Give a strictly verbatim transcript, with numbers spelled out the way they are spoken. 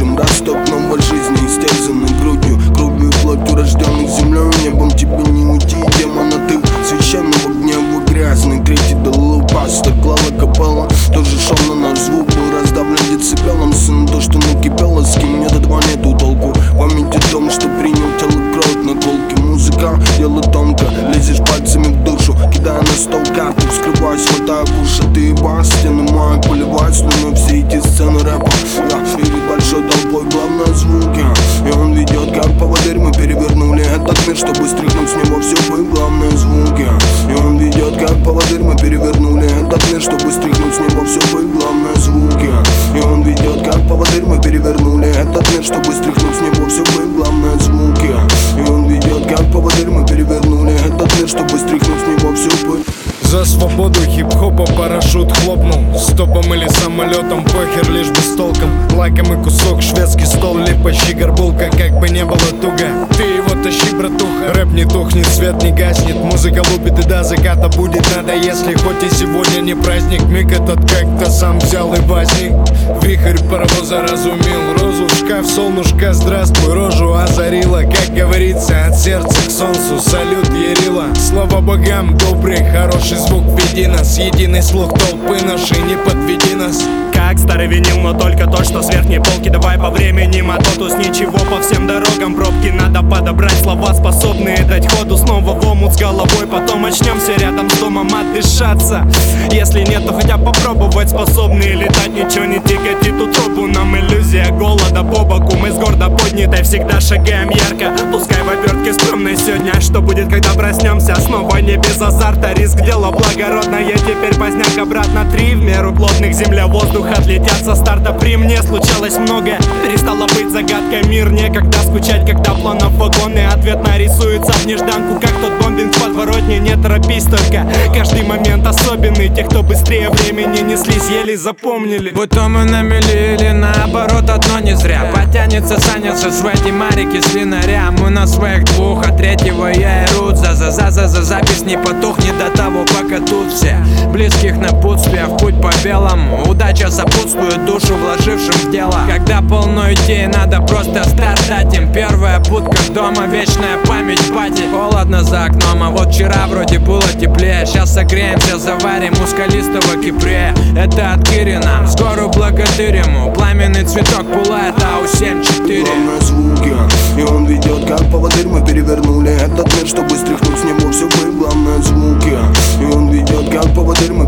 дышим, растоп новой жизни, истерзанной грудью, кровью и плотью, рожденных землей, небом тебе не уйти, демона ты священного гнева грязный. Третий доллар пастор, клала копала, тоже шел на наш звук, был раздавлен децибелом. Сын, то, что накипело, с кем нет, два нету толку. Память о том, что принял тело кровь на колке. Музыка, дело тонко, лезешь пальцами в душу, кидая на стол карты, вскрываясь, хватая куша. Ты и бас, стены маяк, поливать слюной все эти сцены рэпа. Да, перед большой толпой главное звуки, и он ведет как поводырь. Мы перевернули этот мир, чтобы стряхнуть с него все пыль. Главные звуки, и он ведет как поводырь. Мы перевернули этот мир, чтобы стряхнуть с него все пыль. Главные звуки, и он ведет как поводырь. Мы перевернули этот мир, чтобы стряхнуть с него все пыль. Главные звуки, и он ведет как поводырь. Мы перевернули этот мир, чтобы стряхнуть с него всю пыль. За свободу хип-хопа парашют хлопнул, стопом или самолетом, похер, лишь бы с толком. Лакомый кусок, шведский стол, липащи горбулка, как бы не было туго. Ты его тащи, братуха, рэп не тухнет, свет не гаснет, музыка лупит и до заката будет надо. Если хоть и сегодня не праздник, миг этот как-то сам взял и возник. Вихрь паровоза разумил, розу в шкаф, солнышко, здравствуй, рожу озарила. Как говорится, от сердца к солнцу салют ярила. Слава богам, добрый, хороший звук, веди нас, единый слух толпы нашей, не подведи нас. Как старый винил, но только тот, что с верхней полки. Давай по времени мототус, ничего по всем дорогам пробки. Надо подобрать слова, способные дать ходу снова в омут с головой. Потом очнемся рядом с домом отдышаться. Если нет, то хотя попробовать, способные летать. Ничего не тяготит утробу, нам иллюзия голода по боку. Мы с гордо поднятой всегда шагаем ярко. Пускай в обертке скромной сегодня. Что будет, когда проснемся? Снова не без азарта, риск дело благородное. Теперь поздняк обратно, три в меру плотных, земля, воздух отлетят со старта. При мне случалось многое, перестало быть загадкой. Мир некогда скучать, когда планов вагоны. Ответ нарисуется в нежданку, как тот бомбинг в подворотне. Не торопись только, каждый момент особенный. Те, кто быстрее времени неслись, еле запомнили. Будто мы на мели или наоборот одно не зря. Потянется Саня со своей марики с линаря. Мы на своих двух, а третьего я и рут. За-за-за-за-за запись не потухнет до того, пока тут все близких напутствия в путь по белому. Удача сопутствует душу, вложившим в дело. Когда полно идей, надо просто старт дать им. Первая будка дома, вечная память пати. Холодно за окном, а вот вчера вроде было теплее. Сейчас согреемся, заварим у скалистого Кипрея. Это от Кирина, с гору благодарим ему. Пламенный цветок пылает, а у семь четыре. Главные звуки, и он ведет как поводырь. Мы перевернули этот мир, чтобы стряхнуть с него все пыль. Главные звуки, и он ведет как поводырь. Мы